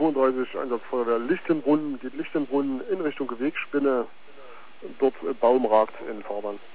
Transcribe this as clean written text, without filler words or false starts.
32 Einsatzfeuerwehr Lichtenbrunn, geht Lichtenbrunn in Richtung Gewegspinne, dort Baum ragt in Fahrbahn.